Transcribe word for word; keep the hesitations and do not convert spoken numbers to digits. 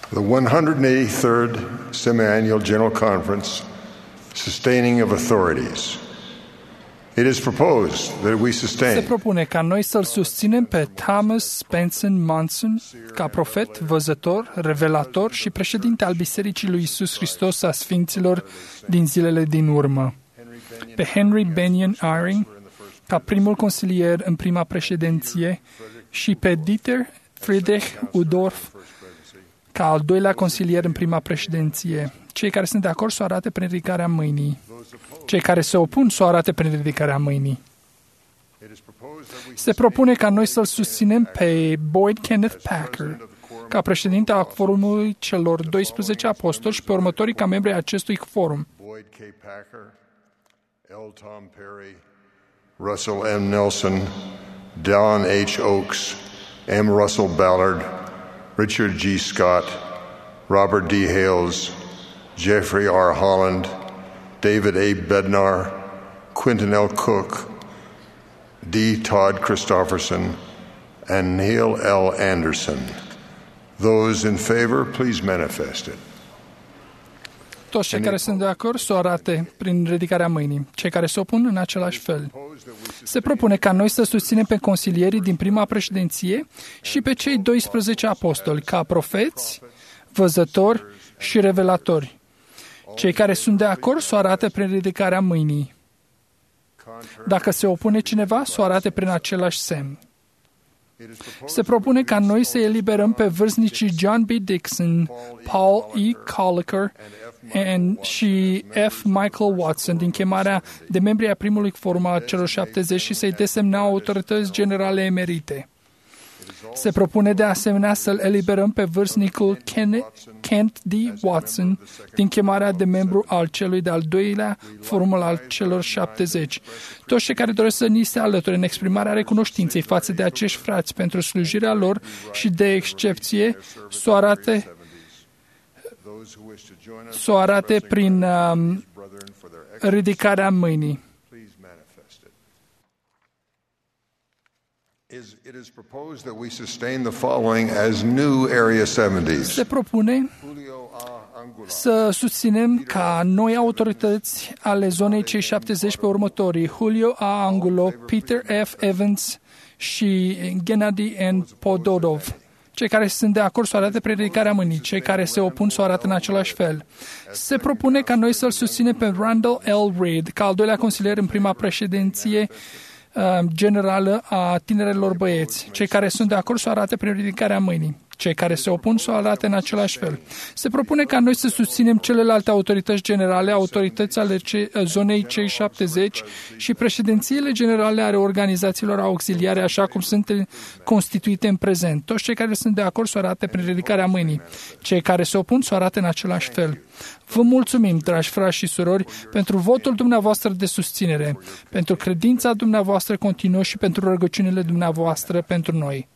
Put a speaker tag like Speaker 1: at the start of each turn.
Speaker 1: The one hundred eighty-third Semi-Annual General Conference, Sustaining of Authorities. It is proposed that we
Speaker 2: Se
Speaker 1: sustain
Speaker 2: propune ca noi să-l susținem pe Thomas Spencer Monson ca profet, văzător, revelator și președinte al Bisericii lui Iisus Hristos a Sfinților din zilele din urmă, pe Henry Benyon Eyring ca primul consilier în prima președinție și pe Dieter Friedrich Udorf ca al doilea consilier în prima președinție. Cei care sunt de acord să o arate prin ridicarea mâinii. Cei care se opun să o arate prin ridicarea mâinii. Se propune ca noi să-l susținem pe Boyd Kenneth Packer ca președinte al forumului celor doisprezece apostoli și pe următorii ca membri ai acestui forum.
Speaker 1: Boyd K. Packer, L. Tom Perry, Russell M. Nelson, Don H. Oakes, M. Russell Ballard, Richard G. Scott, Robert D. Hales, Jeffrey R. Holland, David A. Bednar, Quentin L. Cook, D. Todd Christofferson, and Neil L. Anderson. Those in favor, please manifest it.
Speaker 2: Toți cei care sunt de acord să o arate prin ridicarea mâinii. Cei care se opun în același fel. Se propune ca noi să susținem pe consilierii din prima președinție și pe cei doisprezece apostoli ca profeți, văzători și revelatori. Cei care sunt de acord să o arate prin ridicarea mâinii. Dacă se opune cineva, să o arate prin același semn. Se propune ca noi să eliberăm pe vârstnicii John B. Dixon, Paul E. Colliker and, și F. Michael Watson din chemarea de membri a primului forum al celor șaptezeci și să-i desemna autorități generale emerite. Se propune de asemenea să-l eliberăm pe vârstnicul Ken, Kent D. Watson din chemarea de membru al celui de-al doilea forumul al celor șaptezeci. Toți cei care doresc să ni se alăture în exprimarea recunoștinței față de acești frați pentru slujirea lor și de excepție să o arate, să o arate prin um, ridicarea mâinii.
Speaker 1: It is proposed that we sustain the following as new Area șaptezeci.
Speaker 2: Se propune să susținem ca noi autorități ale zonei cei șaptezeci pe următorii: Julio A. Angulo, Peter F. Evans și Gennady N. Pododov. Cei care sunt de acord să o arate prin ridicarea mâinii, cei care se opun să o arate în același fel. Se propune ca noi să-l susținem pe Randall L. Reid ca al doilea consilier în prima președinție generală a tinerilor băieți. Cei care sunt de acord să o arate prin ridicarea mâinii. Cei care se opun să o arate în același fel. Se propune ca noi să susținem celelalte autorități generale, autorități ale ce, zonei cei șaptezeci și președințiile generale ale organizațiilor auxiliare, așa cum sunt constituite în prezent. Toți cei care sunt de acord să o arate prin ridicarea mâinii. Cei care se opun să o arate în același fel. Vă mulțumim, dragi frați și surori, pentru votul dumneavoastră de susținere, pentru credința dumneavoastră continuă și pentru rugăciunile dumneavoastră pentru noi.